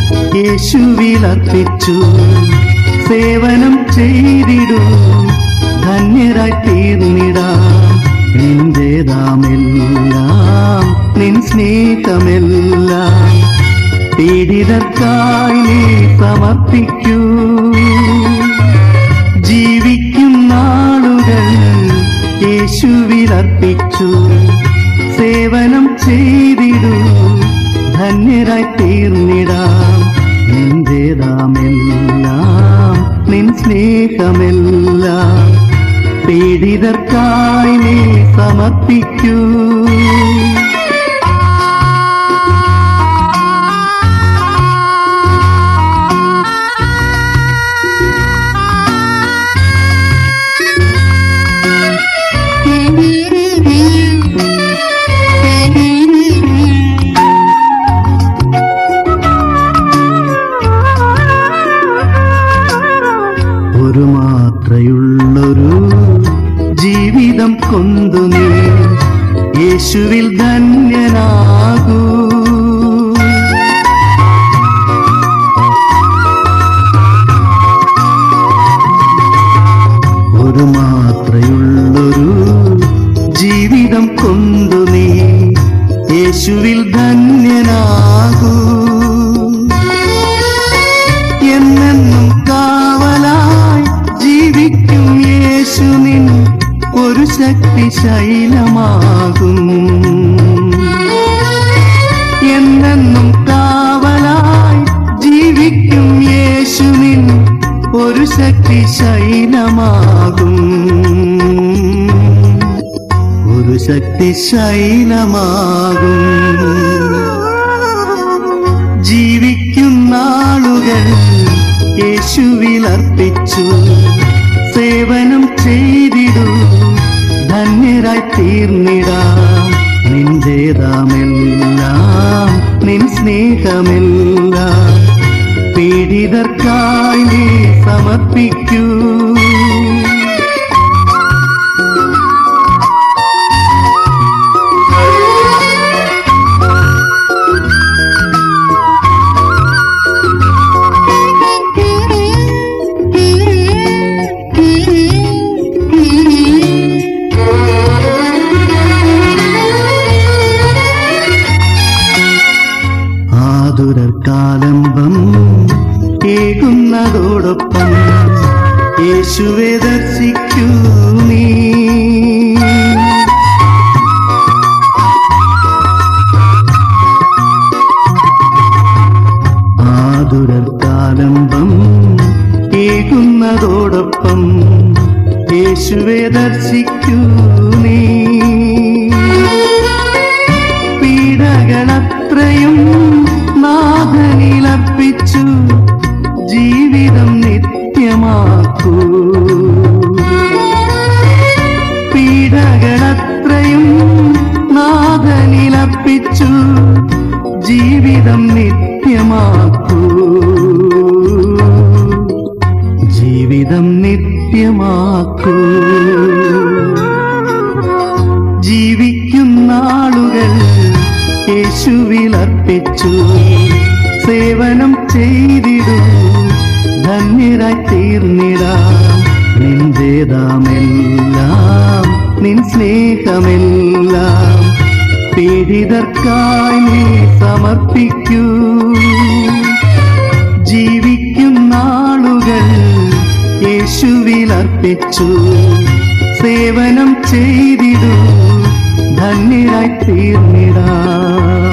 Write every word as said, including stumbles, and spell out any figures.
യേശുവിലർപ്പിച്ചു സേവനം ചെയ്തിടൂ ധന്യരായി തീർന്നിടാം നിന്റേതാമെല്ലാം നിൻ സ്നേഹമെല്ലാം പീഡിതർക്കായി നീ സമർപ്പിക്കൂ ജീവിക്കും നാളുകൾ യേശുവിലർപ്പിച്ചു സേവനം ചെയ്തിടൂ ധന്യരായി തീർന്നിടാം നിന്റേതാമെല്ലാം നിൻ സ്നേഹമെല്ലാം പീഡിതർക്കായി നീ സമർപ്പിക്കൂ ഒരു മാത്രയുള്ളൊരു ജീവിതം കൊണ്ടു നീ യേശുവിൽ ധന്യനാകൂ ഒരു മാത്രയുള്ളൊരു ജീവിതം കൊണ്ടു നീ യേശുവിൽ ധന്യനാകൂ എന്നെന്നും കാവലായി ജീവിക്കും യേശു നിൻ ഒരു ശക്തി ശൈലമാകും എന്നെന്നും കാവലായി ജീവിക്കും യേശു നിൻ ഒരു ശക്തി ശൈലമാകും ഒരു ശക്തി ശൈലമാകും ജീവിക്കും നാളുകൾ യേശുവിലർപ്പിച്ചു സേവനം ചെയ്തിടൂ ധന്യരായി തീർന്നിടാം നിന്റേതാമെല്ലാം നിൻ സ്നേഹമെല്ലാം പീഡിതർക്കായി നീ സമർപ്പിക്കൂ ആതുരർക്കാലംബം കേൾക്കുന്നതോടൊപ്പം യേശുവെ ദർശിക്കൂ നീ ആതുരർക്കാലംബം കേൾക്കുന്നതോടൊപ്പം യേശുവെ ദർശിക്കൂ നീ പീഡകളത്രയും നാഥനിലർപ്പിച്ചു ജീവിതം നിത്യമാക്കൂ പീഡകളത്രയും നാഥനിലർപ്പിച്ചു ജീവിതം നിത്യമാക്കൂ ജീവിതം നിത്യമാക്കൂ ജീവിക്കും നാളുകൾ യേശുവിലർപ്പിച്ചു സേവനം ചെയ്തിടൂ ധന്യരായി തീർന്നിടാം നിന്റേതാമെല്ലാം നിൻ സ്നേഹമെല്ലാം പീഡിതർക്കായി നീ സമർപ്പിക്കൂ ജീവിക്കും നാളുകൾ യേശുവിലർപ്പിച്ചു സേവനം ചെയ്തിടൂ ധന്യരായി തീർന്നിടാം